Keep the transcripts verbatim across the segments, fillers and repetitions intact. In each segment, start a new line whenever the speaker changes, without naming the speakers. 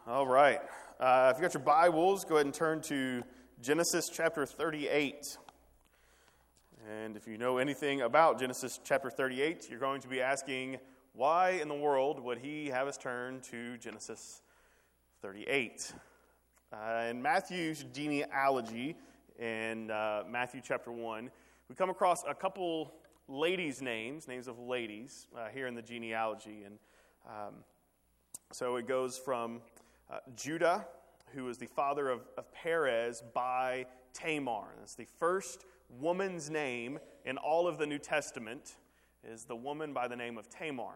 All right. Uh, if you got your Bibles, go ahead and turn to Genesis chapter thirty-eight. And if you know anything about Genesis chapter thirty-eight, you're going to be asking, why in the world would he have us turn to Genesis thirty-eight? Uh, in Matthew's genealogy, in uh, Matthew chapter one, we come across a couple ladies' names, names of ladies, uh, here in the genealogy. And um, so it goes from uh, Judah, who is the father of, of Perez, by Tamar. That's the first woman's name in all of the New Testament, is the woman by the name of Tamar.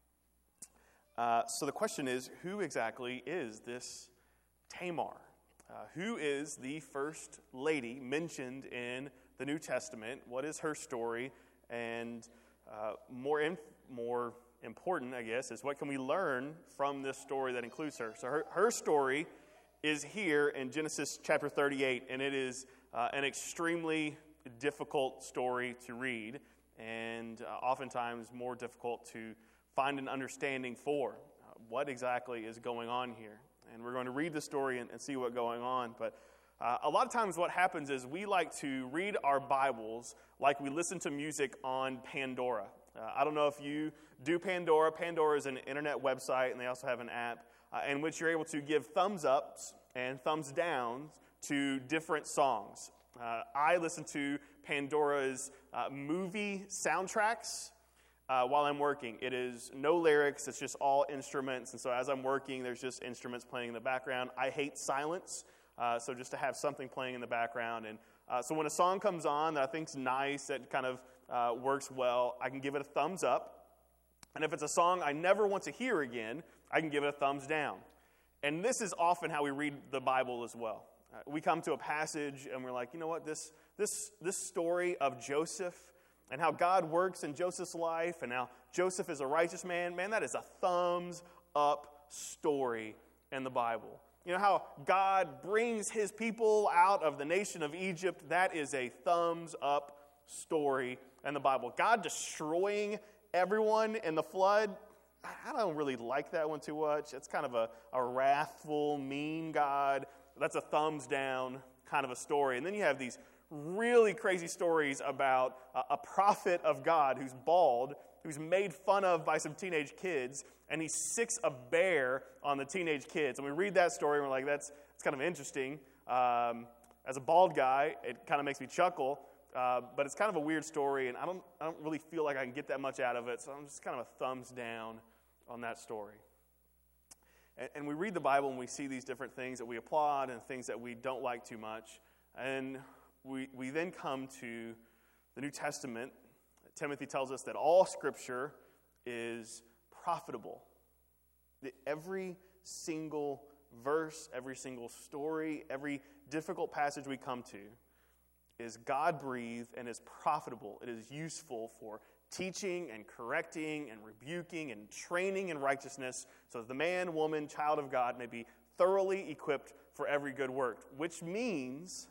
Uh, so the question is, who exactly is this Tamar? Uh, who is the first lady mentioned in the New Testament? What is her story? And uh, more in, more important, I guess, is what can we learn from this story that includes her? So her, her story is here in Genesis chapter thirty-eight, and it is uh, an extremely difficult story to read, and uh, oftentimes more difficult to find an understanding for uh, what exactly is going on here. And we're going to read the story and, and see what's going on. But uh, a lot of times what happens is we like to read our Bibles like we listen to music on Pandora. Uh, I don't know if you do Pandora. Pandora is an internet website, and they also have an app uh, in which you're able to give thumbs ups and thumbs downs to different songs. Uh, I listen to Pandora's uh, movie soundtracks uh, while I'm working. It is no lyrics, it's just all instruments, and so as I'm working, there's just instruments playing in the background. I hate silence, uh, so just to have something playing in the background. And uh, so when a song comes on that I think's nice, that kind of uh, works well, I can give it a thumbs up. And if it's a song I never want to hear again, I can give it a thumbs down. And this is often how we read the Bible as well. Uh, we come to a passage and we're like, you know what, this this this story of Joseph and how God works in Joseph's life and how Joseph is a righteous man, man, that is a thumbs up story in the Bible. You know how God brings his people out of the nation of Egypt, that is a thumbs up story in the Bible. God destroying everyone in the flood, I don't really like that one too much. It's kind of a, a wrathful, mean God. That's a thumbs down kind of a story. And then you have these really crazy stories about a, a prophet of God who's bald, who's made fun of by some teenage kids, and he sicks a bear on the teenage kids. And we read that story, and we're like, that's, that's kind of interesting. Um, as a bald guy, it kind of makes me chuckle. Uh, but it's kind of a weird story, and I don't I don't really feel like I can get that much out of it, so I'm just kind of a thumbs down on that story. And, and we read the Bible, and we see these different things that we applaud and things that we don't like too much. And we, we then come to the New Testament. Timothy tells us that all Scripture is profitable. That every single verse, every single story, every difficult passage we come to is God-breathed and is profitable. It is useful for teaching and correcting and rebuking and training in righteousness so that the man, woman, child of God may be thoroughly equipped for every good work, which means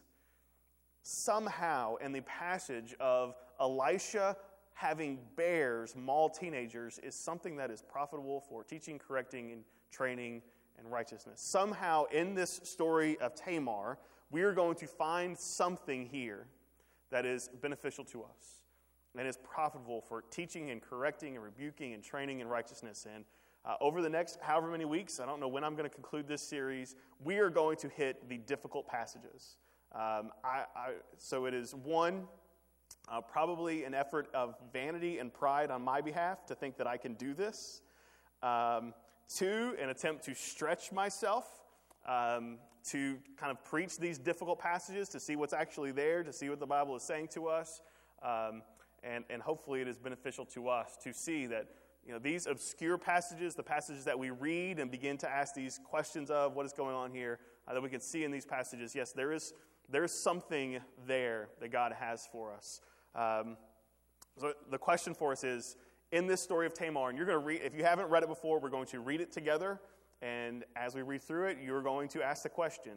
somehow in the passage of Elisha having bears maul teenagers is something that is profitable for teaching, correcting, and training in righteousness. Somehow in this story of Tamar, we are going to find something here that is beneficial to us and is profitable for teaching and correcting and rebuking and training in righteousness. And uh, over the next however many weeks, I don't know when I'm going to conclude this series, we are going to hit the difficult passages. Um, I, I, so it is one, uh, probably an effort of vanity and pride on my behalf to think that I can do this. Um, two, an attempt to stretch myself. Um, to kind of preach these difficult passages, to see what's actually there, to see what the Bible is saying to us, um, and, and hopefully it is beneficial to us to see that, you know, these obscure passages, the passages that we read and begin to ask these questions of what is going on here, uh, that we can see in these passages, yes, there is there is something there that God has for us. Um, so the question for us is, in this story of Tamar, and you're going to read, if you haven't read it before, we're going to read it together. And as we read through it, you're going to ask the question,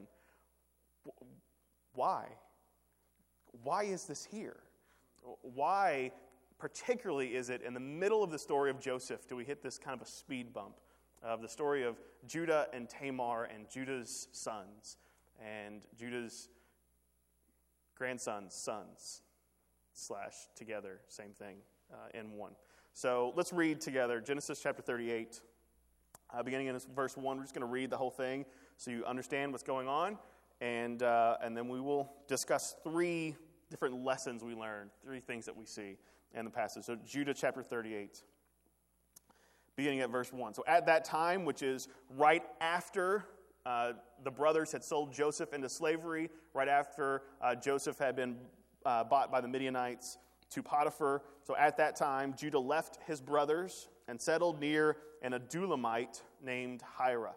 why? Why is this here? Why particularly is it in the middle of the story of Joseph do we hit this kind of a speed bump? of the story of Judah and Tamar and Judah's sons and Judah's grandsons' sons, slash together, same thing uh, in one. So let's read together Genesis chapter thirty-eight, uh, beginning in verse one. We're just going to read the whole thing so you understand what's going on, and uh, and then we will discuss three different lessons we learned, three things that we see in the passage. So Judah chapter thirty-eight, beginning at verse one. So at that time, which is right after uh, the brothers had sold Joseph into slavery, right after uh, Joseph had been uh, bought by the Midianites to Potiphar. So at that time, Judah left his brothers and settled near an Adulamite named Hira.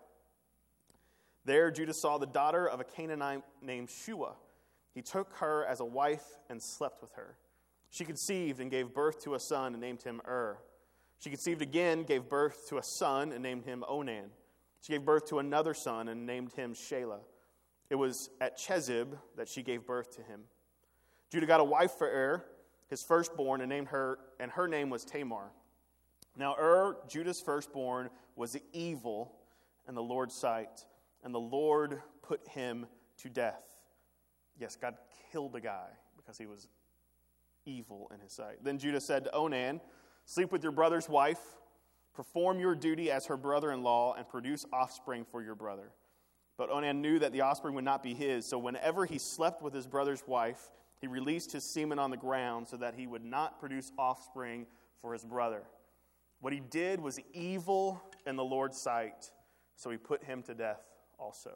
There Judah saw the daughter of a Canaanite named Shua. He took her as a wife and slept with her. She conceived and gave birth to a son and named him Ur. She conceived again, gave birth to a son and named him Onan. She gave birth to another son and named him Shelah. It was at Chezib that she gave birth to him. Judah got a wife for Ur, his firstborn, and named her, and her name was Tamar. Now Ur, Judah's firstborn, was evil in the Lord's sight, and the Lord put him to death. Yes, God killed a guy because he was evil in his sight. Then Judah said to Onan, "Sleep with your brother's wife, perform your duty as her brother-in-law, and produce offspring for your brother." But Onan knew that the offspring would not be his, so whenever he slept with his brother's wife, he released his semen on the ground so that he would not produce offspring for his brother. What he did was evil in the Lord's sight, so he put him to death also.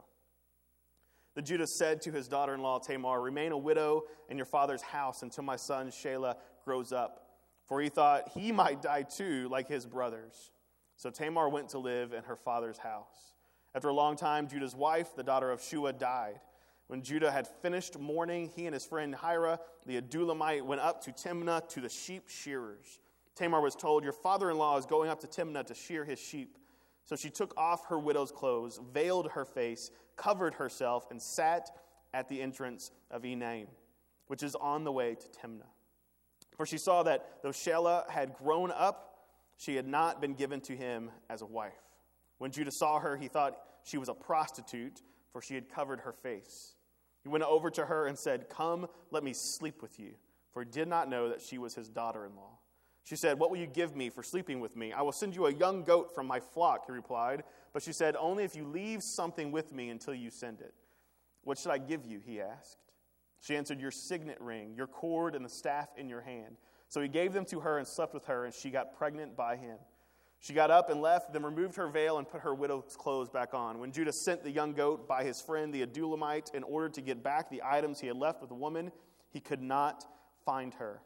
Then Judah said to his daughter-in-law Tamar, "Remain a widow in your father's house until my son Shelah grows up." For he thought he might die too, like his brothers. So Tamar went to live in her father's house. After a long time, Judah's wife, the daughter of Shua, died. When Judah had finished mourning, he and his friend Hira, the Adulamite, went up to Timnah to the sheep shearers. Tamar was told, "Your father-in-law is going up to Timnah to shear his sheep." So she took off her widow's clothes, veiled her face, covered herself, and sat at the entrance of Enaim, which is on the way to Timnah. For she saw that though Shelah had grown up, she had not been given to him as a wife. When Judah saw her, he thought she was a prostitute, for she had covered her face. He went over to her and said, "Come, let me sleep with you," for he did not know that she was his daughter-in-law. She said, "What will you give me for sleeping with me?" "I will send you a young goat from my flock," he replied. But she said, "Only if you leave something with me until you send it." "What should I give you?" he asked. She answered, "Your signet ring, your cord, and the staff in your hand." So he gave them to her and slept with her, and she got pregnant by him. She got up and left, then removed her veil and put her widow's clothes back on. When Judah sent the young goat by his friend the Adulamite in order to get back the items he had left with the woman, he could not find her.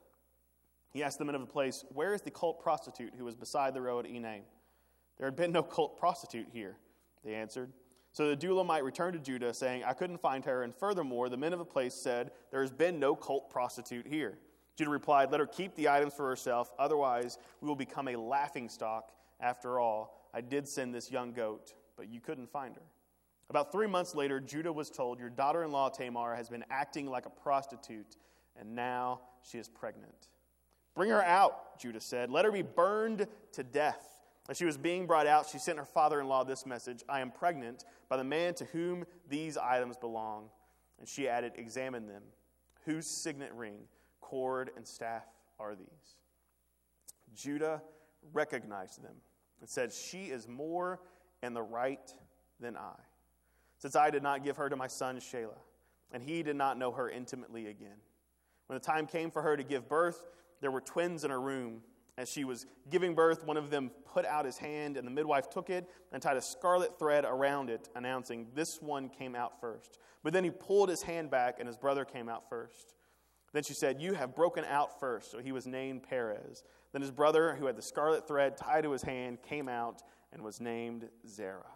He asked the men of the place, "Where is the cult prostitute who was beside the road at Enaim?" "There had been no cult prostitute here," they answered. So the Adulamite returned to Judah, saying, "I couldn't find her, and furthermore, the men of the place said, 'There has been no cult prostitute here.'" Judah replied, "Let her keep the items for herself, otherwise we will become a laughingstock. After all, I did send this young goat, but you couldn't find her." About three months later, Judah was told, "Your daughter-in-law Tamar has been acting like a prostitute, and now she is pregnant." "Bring her out," Judah said. "Let her be burned to death." As she was being brought out, she sent her father-in-law this message, "I am pregnant by the man to whom these items belong." And she added, "Examine them. Whose signet ring, cord, and staff are these?" Judah recognized them and said, "She is more in the right than I, since I did not give her to my son Shelah, and he did not know her intimately again." When the time came for her to give birth, there were twins in her room. As she was giving birth, one of them put out his hand, and the midwife took it and tied a scarlet thread around it, announcing, "This one came out first." But then he pulled his hand back, and his brother came out first. Then she said, "You have broken out first." So he was named Perez. Then his brother, who had the scarlet thread tied to his hand, came out and was named Zerah.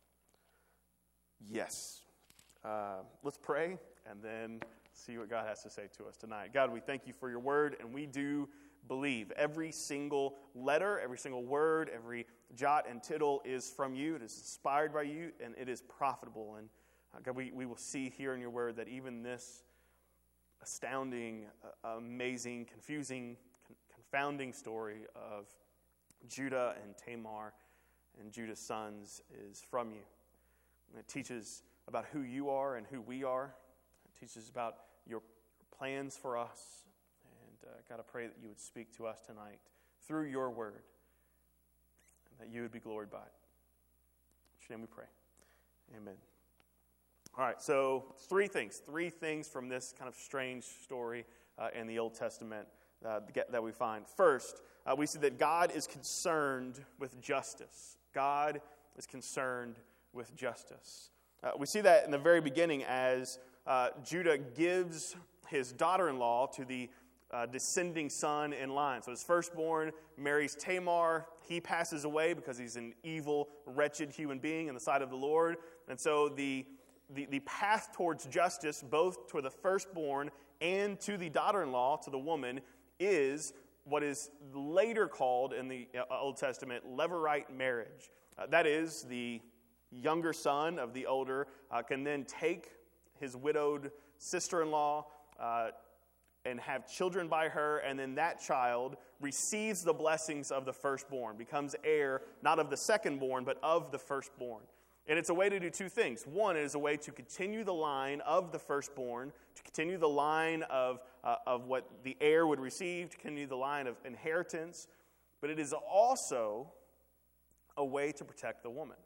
Yes. Uh, let's pray and then see what God has to say to us tonight. God, we thank you for your word, and we do believe every single letter, every single word, every jot and tittle is from you. It is inspired by you, and it is profitable. And uh, God, we, we will see here in your word that even this astounding, uh, amazing, confusing, con- confounding story of Judah and Tamar and Judah's sons is from you. And it teaches about who you are and who we are. It teaches about your plans for us. And uh, God, I pray that you would speak to us tonight through your word, and that you would be glorified by it. In your name we pray. Amen. All right, so three things. Three things from this kind of strange story uh, in the Old Testament uh, that we find. First, uh, we see that God is concerned with justice. God is concerned with justice. Uh, we see that in the very beginning as uh, Judah gives his daughter-in-law to the uh, descending son in line. So his firstborn marries Tamar. He passes away because he's an evil, wretched human being in the sight of the Lord. And so the, the, the path towards justice, both to the firstborn and to the daughter-in-law, to the woman, is what is later called in the Old Testament levirate marriage. Uh, that is, the younger son of the older uh, can then take his widowed sister-in-law uh, and have children by her, and then that child receives the blessings of the firstborn, becomes heir not of the secondborn, but of the firstborn. And it's a way to do two things. One, it is a way to continue the line of the firstborn, to continue the line of, uh, of what the heir would receive, to continue the line of inheritance. But it is also a way to protect the woman.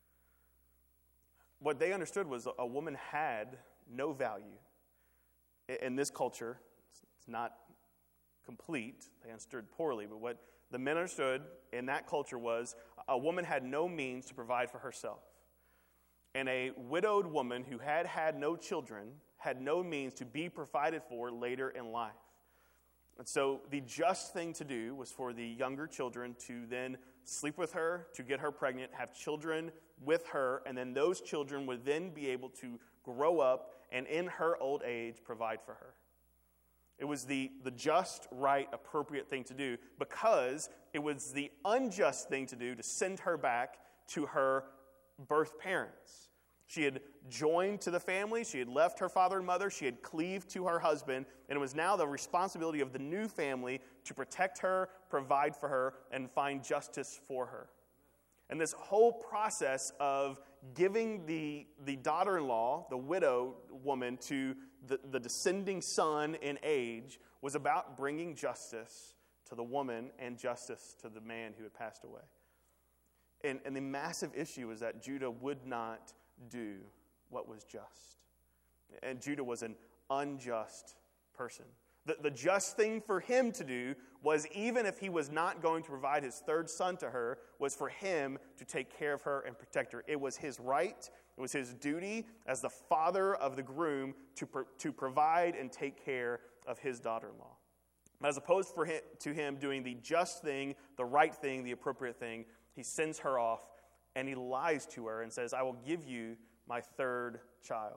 What they understood was a woman had no value. In this culture, it's not complete. They understood poorly. But what the men understood in that culture was a woman had no means to provide for herself. And a widowed woman who had had no children had no means to be provided for later in life. And so the just thing to do was for the younger children to then sleep with her, to get her pregnant, have children with her, and then those children would then be able to grow up and in her old age provide for her. It was the, the just, right, appropriate thing to do because it was the unjust thing to do to send her back to her birth parents. She had joined to the family. She had left her father and mother. She had cleaved to her husband. And it was now the responsibility of the new family to protect her, provide for her, and find justice for her. And this whole process of giving the, the daughter-in-law, the widow woman, to the, the descending son in age was about bringing justice to the woman and justice to the man who had passed away. And, and the massive issue is that Judah would not do what was just. And Judah was an unjust person. The, the just thing for him to do was, even if he was not going to provide his third son to her, was for him to take care of her and protect her. It was his right, it was his duty as the father of the groom to, pro, to provide and take care of his daughter-in-law. As opposed for him, to him doing the just thing, the right thing, the appropriate thing, he sends her off and he lies to her and says, I will give you my third child.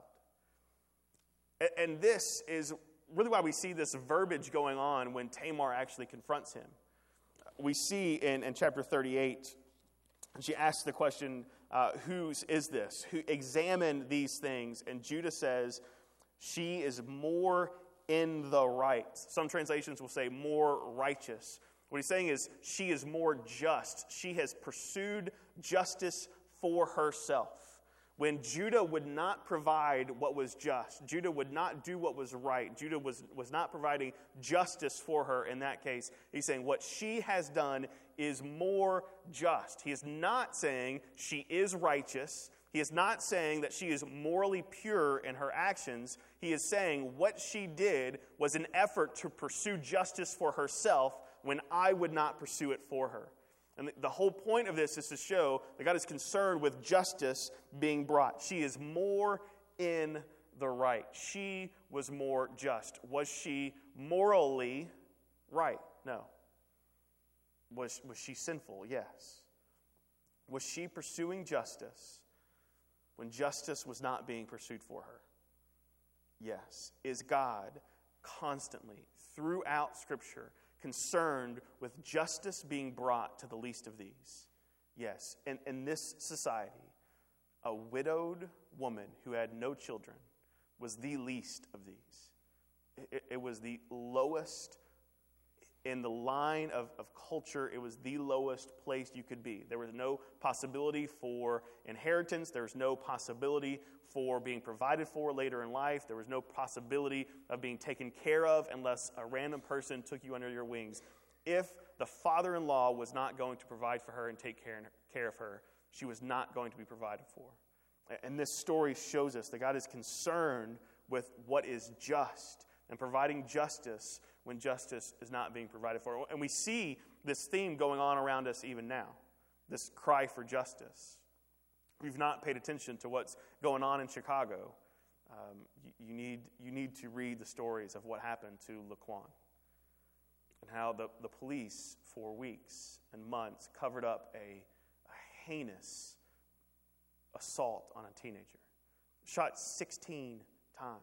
And, and this is really why we see this verbiage going on when Tamar actually confronts him. We see in, in chapter thirty-eight, she asks the question, uh, whose is this? Who examined these things? And Judah says, she is more in the right. Some translations will say more righteous. What he's saying is she is more just. She has pursued justice for herself. When Judah would not provide what was just, Judah would not do what was right, Judah was, was not providing justice for her in that case, he's saying what she has done is more just. He is not saying she is righteous. He is not saying that she is morally pure in her actions. He is saying what she did was an effort to pursue justice for herself when I would not pursue it for her. And the whole point of this is to show that God is concerned with justice being brought. She is more in the right. She was more just. Was she morally right? No. Was, was she sinful? Yes. Was she pursuing justice when justice was not being pursued for her? Yes. Is God constantly, throughout Scripture, concerned with justice being brought to the least of these? Yes. In, in this society, a widowed woman who had no children was the least of these. It, it was the lowest in the line of, of culture, it was the lowest place you could be. There was no possibility for inheritance. There was no possibility for being provided for later in life. There was no possibility of being taken care of unless a random person took you under your wings. If the father-in-law was not going to provide for her and take care, care of her, she was not going to be provided for. And this story shows us that God is concerned with what is just and providing justice when justice is not being provided for. And we see this theme going on around us even now, this cry for justice. If you've not paid attention to what's going on in Chicago, um, you, you, need, you need to read the stories of what happened to Laquan and how the, the police for weeks and months covered up a, a heinous assault on a teenager, shot sixteen times.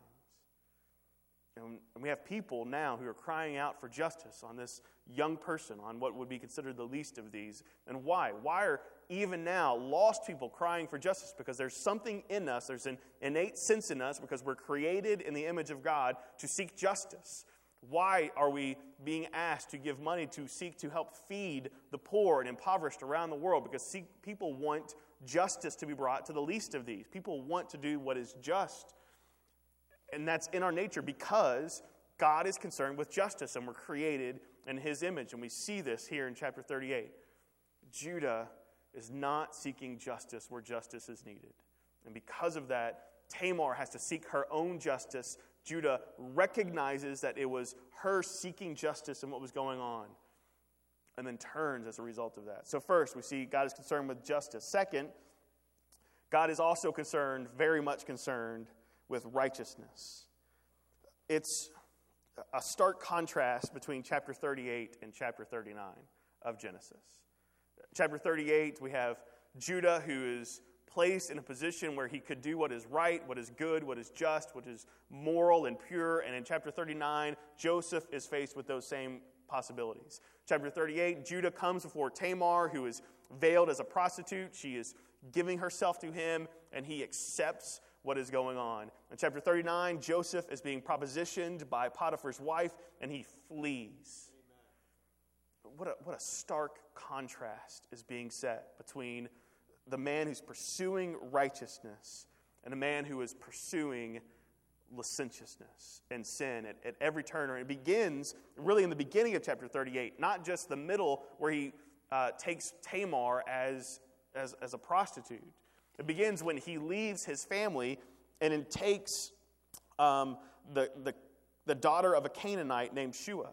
And we have people now who are crying out for justice on this young person, on what would be considered the least of these. And why? Why are even now lost people crying for justice? Because there's something in us, there's an innate sense in us, because we're created in the image of God to seek justice. Why are we being asked to give money to seek to help feed the poor and impoverished around the world? Because see, people want justice to be brought to the least of these. People want to do what is just. And that's in our nature because God is concerned with justice and we're created in His image. And we see this here in chapter thirty-eight. Judah is not seeking justice where justice is needed. And because of that, Tamar has to seek her own justice. Judah recognizes that it was her seeking justice and what was going on, and then turns as a result of that. So first, we see God is concerned with justice. Second, God is also concerned, very much concerned, with righteousness. It's a stark contrast between chapter thirty-eight and chapter thirty-nine of Genesis. Chapter thirty-eight, we have Judah who is placed in a position where he could do what is right, what is good, what is just, what is moral and pure. And in chapter thirty-nine, Joseph is faced with those same possibilities. Chapter thirty-eight, Judah comes before Tamar, who is veiled as a prostitute. She is giving herself to him, and he accepts what is going on. In chapter thirty-nine, Joseph is being propositioned by Potiphar's wife, and he flees. Amen. What a, what a stark contrast is being set between the man who's pursuing righteousness and a man who is pursuing licentiousness and sin at, at every turn. And it begins really in the beginning of chapter thirty-eight, not just the middle where he uh, takes Tamar as, as, as a prostitute. It begins when he leaves his family and then takes um, the, the, the daughter of a Canaanite named Shua.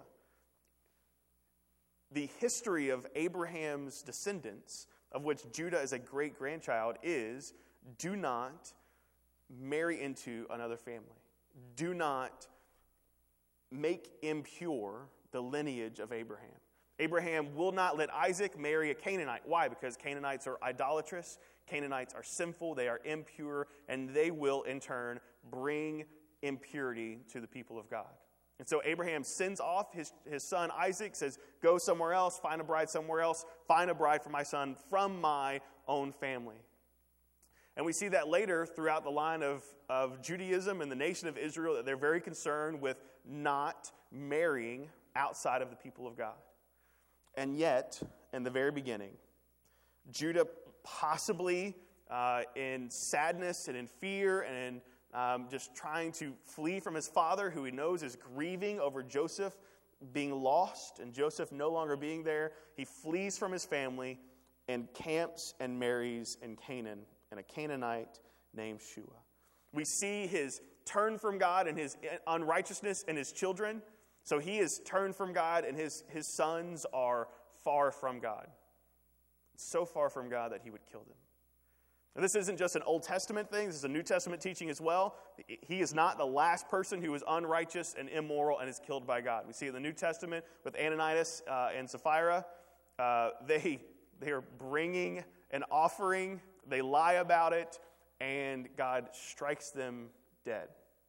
The history of Abraham's descendants, of which Judah is a great-grandchild, is do not marry into another family. Do not make impure the lineage of Abraham. Abraham will not let Isaac marry a Canaanite. Why? Because Canaanites are idolatrous. Canaanites are sinful, they are impure, and they will, in turn, bring impurity to the people of God. And so Abraham sends off his, his son Isaac, says, go somewhere else, find a bride somewhere else, find a bride for my son from my own family. And we see that later throughout the line of, of Judaism and the nation of Israel, that they're very concerned with not marrying outside of the people of God. And yet, in the very beginning, Judah possibly uh, in sadness and in fear and in, um, just trying to flee from his father, who he knows is grieving over Joseph being lost and Joseph no longer being there. He flees from his family and camps and marries in Canaan, and a Canaanite named Shua. We see his turn from God and his unrighteousness in his children. So he is turned from God, and his, his sons are far from God. So far from God that he would kill them. Now, this isn't just an Old Testament thing. This is a New Testament teaching as well. He is not the last person who is unrighteous and immoral and is killed by God. We see in the New Testament with Ananias uh, and Sapphira, uh, they, they are bringing an offering. They lie about it, and God strikes them dead.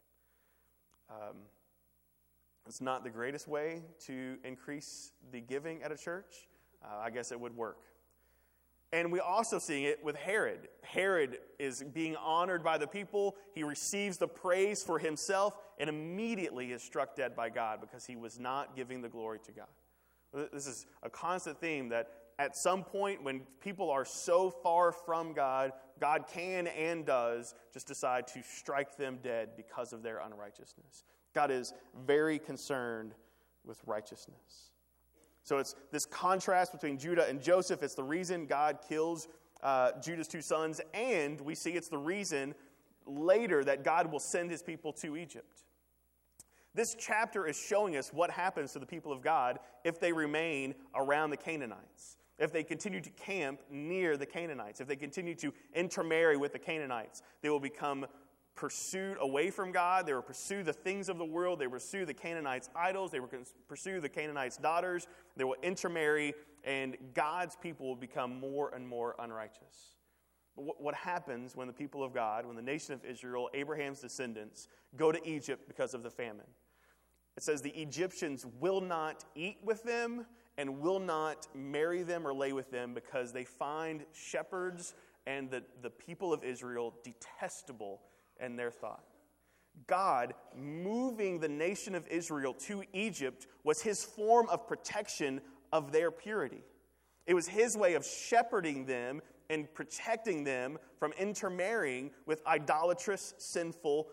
Um, it's not the greatest way to increase the giving at a church. Uh, I guess it would work. And we also see it with Herod. Herod is being honored by the people. He receives the praise for himself and immediately is struck dead by God because he was not giving the glory to God. This is a constant theme that at some point when people are so far from God, God can and does just decide to strike them dead because of their unrighteousness. God is very concerned with righteousness. So it's this contrast between Judah and Joseph. It's the reason God kills uh, Judah's two sons, and we see it's the reason later that God will send his people to Egypt. This chapter is showing us what happens to the people of God if they remain around the Canaanites, if they continue to camp near the Canaanites, if they continue to intermarry with the Canaanites. They will become pursued away from God. They will pursue the things of the world. They will pursue the Canaanites' idols. They will pursue the Canaanites' daughters. They will intermarry, and God's people will become more and more unrighteous. But what happens when the people of God, when the nation of Israel, Abraham's descendants, go to Egypt because of the famine? It says the Egyptians will not eat with them and will not marry them or lay with them because they find shepherds and the, the people of Israel detestable in their thought. God moving the nation of Israel to Egypt was his form of protection of their purity. It was his way of shepherding them and protecting them from intermarrying with idolatrous, sinful,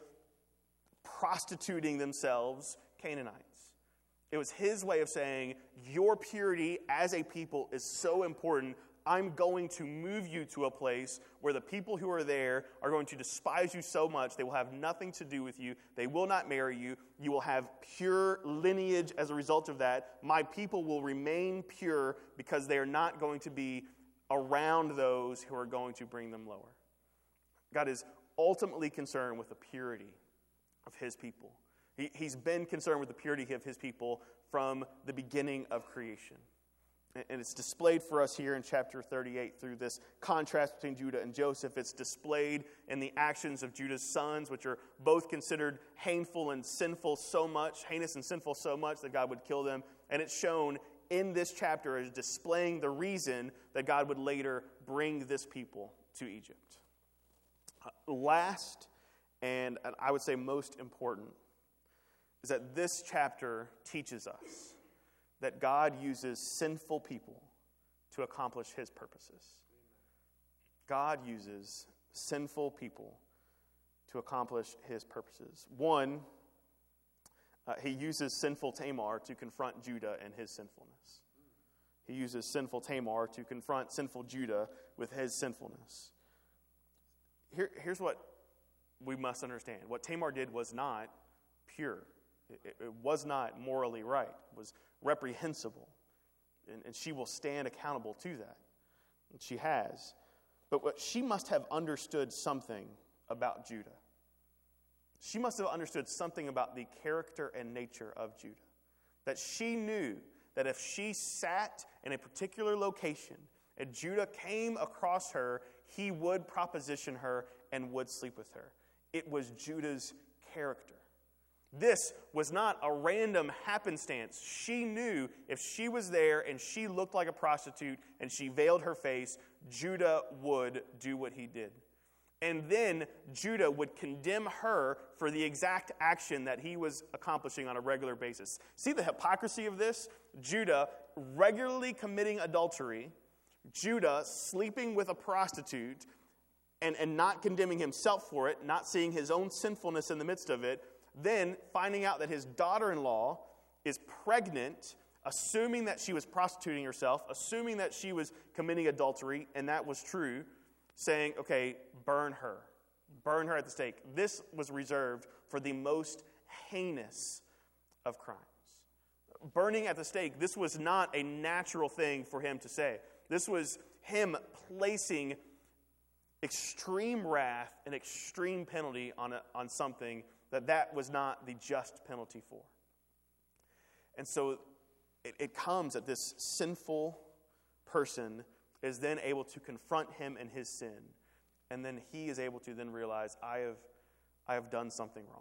prostituting themselves Canaanites. It was his way of saying, your purity as a people is so important, I'm going to move you to a place where the people who are there are going to despise you so much, they will have nothing to do with you, they will not marry you, you will have pure lineage as a result of that. My people will remain pure because they are not going to be around those who are going to bring them lower. God is ultimately concerned with the purity of his people. He, he's been concerned with the purity of his people from the beginning of creation. And, and it's displayed for us here in chapter thirty-eight through this contrast between Judah and Joseph. It's displayed in the actions of Judah's sons, which are both considered heinous and sinful so much, heinous and sinful so much that God would kill them. And it's shown in this chapter as displaying the reason that God would later bring this people to Egypt. Uh, last, and, and I would say most important, is that this chapter teaches us that God uses sinful people to accomplish his purposes. God uses sinful people to accomplish his purposes. One, Uh, he uses sinful Tamar to confront Judah and his sinfulness. He uses sinful Tamar to confront sinful Judah with his sinfulness. Here, here's what we must understand. What Tamar did was not pure. It, it was not morally right. It was reprehensible. And, and she will stand accountable to that. And she has. But what she must have understood something about Judah. She must have understood something about the character and nature of Judah. That she knew that if she sat in a particular location and Judah came across her, he would proposition her and would sleep with her. It was Judah's character. This was not a random happenstance. She knew if she was there and she looked like a prostitute and she veiled her face, Judah would do what he did. And then Judah would condemn her for the exact action that he was accomplishing on a regular basis. See the hypocrisy of this? Judah regularly committing adultery, Judah sleeping with a prostitute, and, and not condemning himself for it, not seeing his own sinfulness in the midst of it, then finding out that his daughter-in-law is pregnant, assuming that she was prostituting herself, assuming that she was committing adultery, and that was true, saying, okay, burn her. Burn her at the stake. This was reserved for the most heinous of crimes. Burning at the stake, this was not a natural thing for him to say. This was him placing extreme wrath and extreme penalty on, a, on something that that was not the just penalty for. And so it, it comes that this sinful person is then able to confront him in his sin. And then he is able to then realize, I have, I have done something wrong.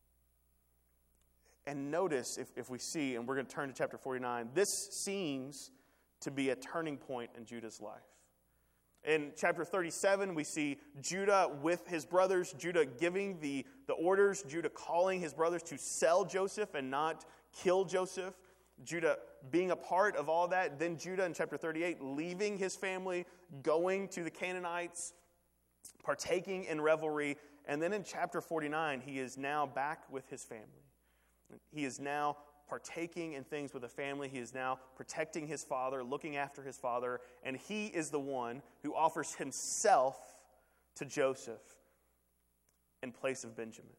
And notice, if, if we see, and we're going to turn to chapter forty-nine, this seems to be a turning point in Judah's life. In chapter thirty-seven, we see Judah with his brothers, Judah giving the, the orders, Judah calling his brothers to sell Joseph and not kill Joseph. Judah being a part of all that, then Judah in chapter thirty-eight leaving his family, going to the Canaanites, partaking in revelry, and then in chapter forty-nine, he is now back with his family. He is now partaking in things with a family. He is now protecting his father, looking after his father, and he is the one who offers himself to Joseph in place of Benjamin.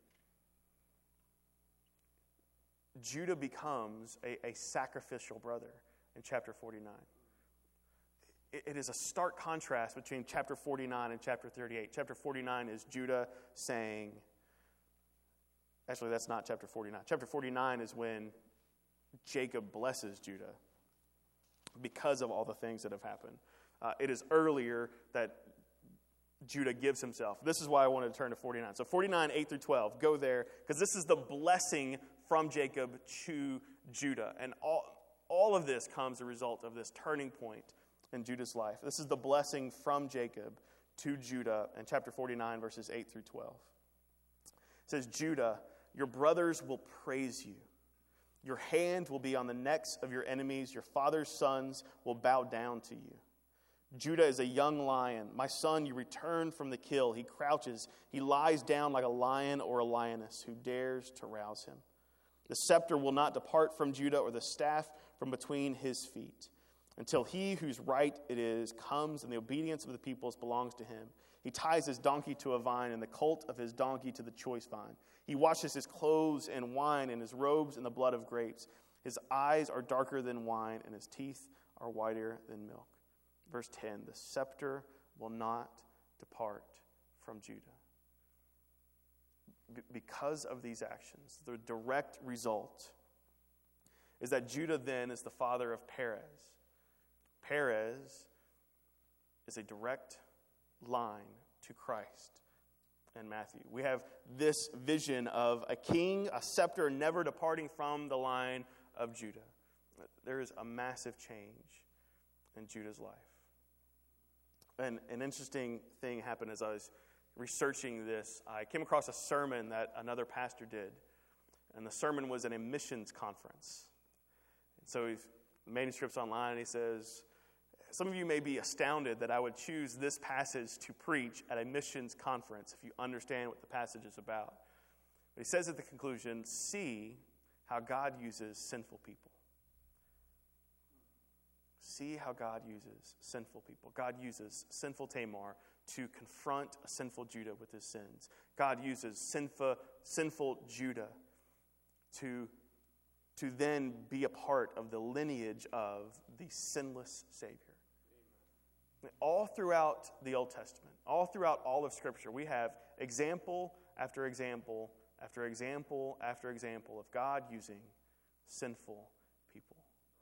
Judah becomes a, a sacrificial brother in chapter forty-nine. It, it is a stark contrast between chapter forty-nine and chapter thirty-eight. Chapter forty-nine is Judah saying, actually that's not chapter forty-nine. Chapter forty-nine is when Jacob blesses Judah because of all the things that have happened. Uh, it is earlier that Judah gives himself. This is why I wanted to turn to forty-nine. So forty-nine, eight through twelve, go there, because this is the blessing from Jacob to Judah. And all, all of this comes as a result of this turning point in Judah's life. This is the blessing from Jacob to Judah in chapter forty-nine, verses eight through twelve. It says, Judah, your brothers will praise you. Your hand will be on the necks of your enemies. Your father's sons will bow down to you. Judah is a young lion. My son, you return from the kill. He crouches. He lies down like a lion or a lioness who dares to rouse him. The scepter will not depart from Judah, or the staff from between his feet, until he whose right it is comes, and the obedience of the peoples belongs to him. He ties his donkey to a vine, and the colt of his donkey to the choice vine. He washes his clothes in wine, and his robes in the blood of grapes. His eyes are darker than wine, and his teeth are whiter than milk. Verse ten, the scepter will not depart from Judah. B- because of these actions, the direct result is that Judah then is the father of Perez. Perez is a direct line to Christ and Matthew. We have this vision of a king, a scepter never departing from the line of Judah. There is a massive change in Judah's life. And an interesting thing happened as I was researching this. I came across a sermon that another pastor did. And the sermon was at a missions conference. And so he's manuscripts online, and he says, some of you may be astounded that I would choose this passage to preach at a missions conference if you understand what the passage is about. But he says at the conclusion, see how God uses sinful people. See how God uses sinful people. God uses sinful Tamar to confront a sinful Judah with his sins. God uses sinful, sinful Judah to, to then be a part of the lineage of the sinless Savior. All throughout the Old Testament, all throughout all of Scripture, we have example after example after example after example of God using sinful people.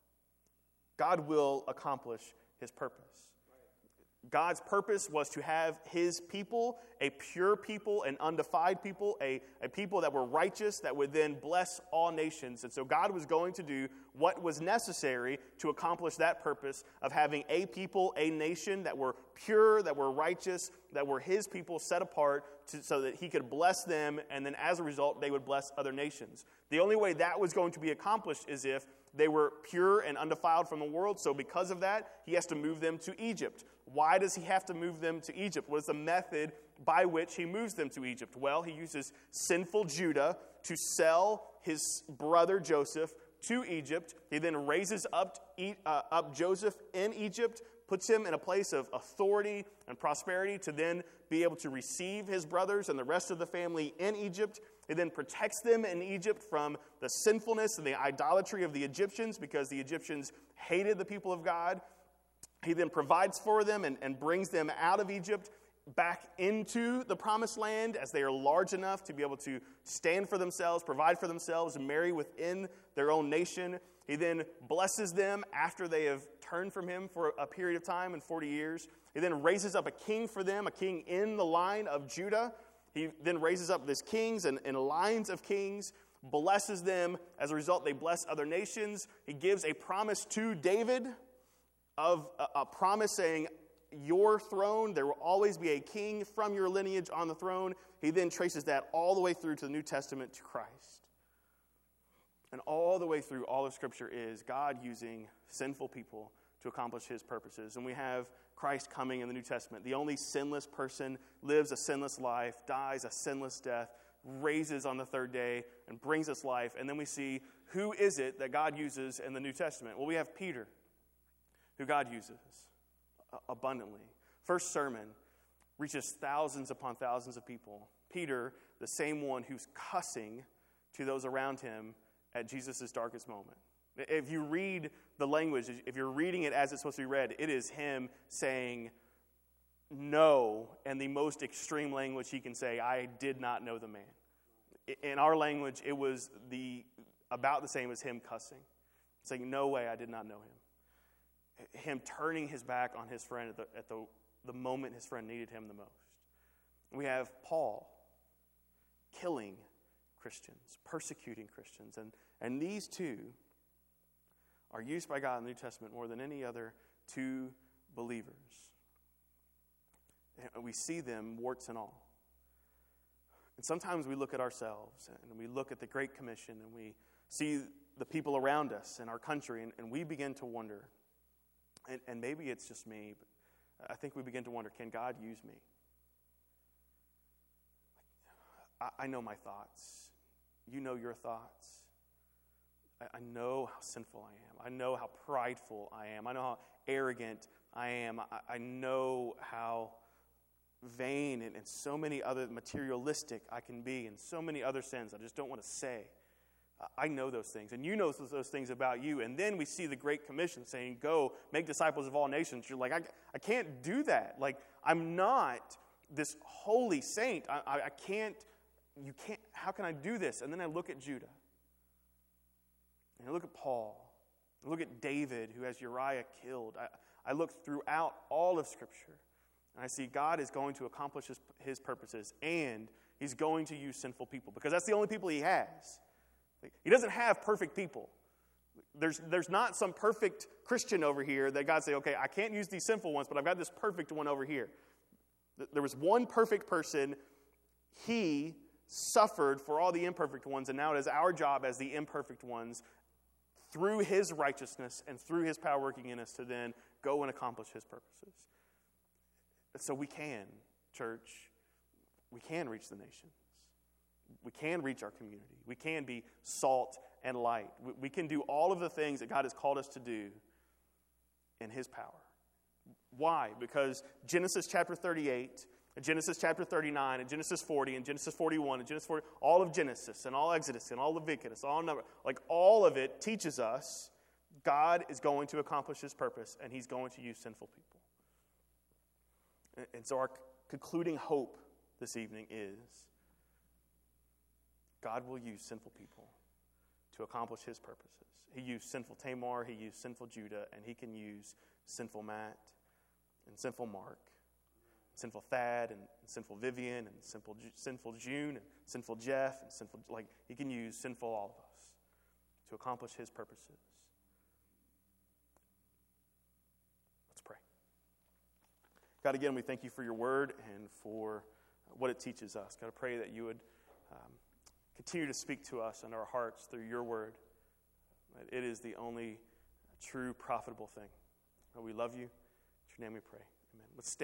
God will accomplish his purpose. God's purpose was to have his people, a pure people, an undefiled people, a, a people that were righteous, that would then bless all nations. And so God was going to do what was necessary to accomplish that purpose of having a people, a nation that were pure, that were righteous, that were his people set apart to, so that he could bless them, and then as a result, they would bless other nations. The only way that was going to be accomplished is if they were pure and undefiled from the world. So because of that, he has to move them to Egypt. Why does he have to move them to Egypt? What is the method by which he moves them to Egypt? Well, he uses sinful Judah to sell his brother Joseph to Egypt. He then raises up, uh, up Joseph in Egypt, puts him in a place of authority and prosperity to then be able to receive his brothers and the rest of the family in Egypt. He then protects them in Egypt from the sinfulness and the idolatry of the Egyptians because the Egyptians hated the people of God. He then provides for them and, and brings them out of Egypt back into the promised land as they are large enough to be able to stand for themselves, provide for themselves, and marry within their own nation. He then blesses them after they have turned from him for a period of time in forty years. He then raises up a king for them, a king in the line of Judah. He then raises up these kings and, and lines of kings, blesses them. As a result, they bless other nations. He gives a promise to David of a, a promise saying, your throne, there will always be a king from your lineage on the throne. He then traces that all the way through to the New Testament to Christ. And all the way through all of Scripture is God using sinful people to accomplish his purposes. And we have Christ coming in the New Testament. The only sinless person lives a sinless life, dies a sinless death, raises on the third day, and brings us life. And then we see, who is it that God uses in the New Testament? Well, we have Peter, who God uses abundantly. First sermon reaches thousands upon thousands of people. Peter, the same one who's cussing to those around him at Jesus' darkest moment. If you read the language, if you're reading it as it's supposed to be read, it is him saying no in the most extreme language he can say, I did not know the man. In our language, it was the about the same as him cussing, saying, no way, I did not know him. Him turning his back on his friend at the, at the, the moment his friend needed him the most. We have Paul killing Christians, persecuting Christians, and, and these two are used by God in the New Testament more than any other two believers. And we see them warts and all. And sometimes we look at ourselves and we look at the Great Commission and we see the people around us in our country and, and we begin to wonder, and, and maybe it's just me, but I think we begin to wonder, can God use me? I, I know my thoughts. You know your thoughts. I know how sinful I am. I know how prideful I am. I know how arrogant I am. I, I know how vain and, and so many other materialistic I can be, and so many other sins I just don't want to say. I know those things, and you know those, those things about you. And then we see the Great Commission saying, go, make disciples of all nations. You're like, I, I can't do that. Like, I'm not this holy saint. I, I, I can't, you can't, how can I do this? And then I look at Judah. And I look at Paul. I look at David, who has Uriah killed. I, I look throughout all of Scripture, and I see God is going to accomplish his, his purposes, and he's going to use sinful people, because that's the only people he has. He doesn't have perfect people. There's, there's not some perfect Christian over here that God say, okay, I can't use these sinful ones, but I've got this perfect one over here. There was one perfect person. He suffered for all the imperfect ones, and now it is our job as the imperfect ones, through his righteousness and through his power working in us, to then go and accomplish his purposes. So we can, church, we can reach the nations. We can reach our community. We can be salt and light. We, we can do all of the things that God has called us to do in his power. Why? Because Genesis chapter thirty-eight, and Genesis chapter thirty-nine, and Genesis forty, and Genesis forty-one, and Genesis forty, all of Genesis, and all Exodus, and all Leviticus, all number, like all of it teaches us God is going to accomplish his purpose, and he's going to use sinful people. And, and so our concluding hope this evening is God will use sinful people to accomplish his purposes. He used sinful Tamar, he used sinful Judah, and he can use sinful Matt, and sinful Mark, sinful Thad, and sinful Vivian, and sinful, sinful June, and sinful Jeff, and sinful, like, he can use sinful all of us to accomplish his purposes. Let's pray. God, again, we thank you for your word and for what it teaches us. God, I pray that you would um, continue to speak to us in our hearts through your word. It is the only true profitable thing. God, we love you. In your name we pray. Amen. Let's stand.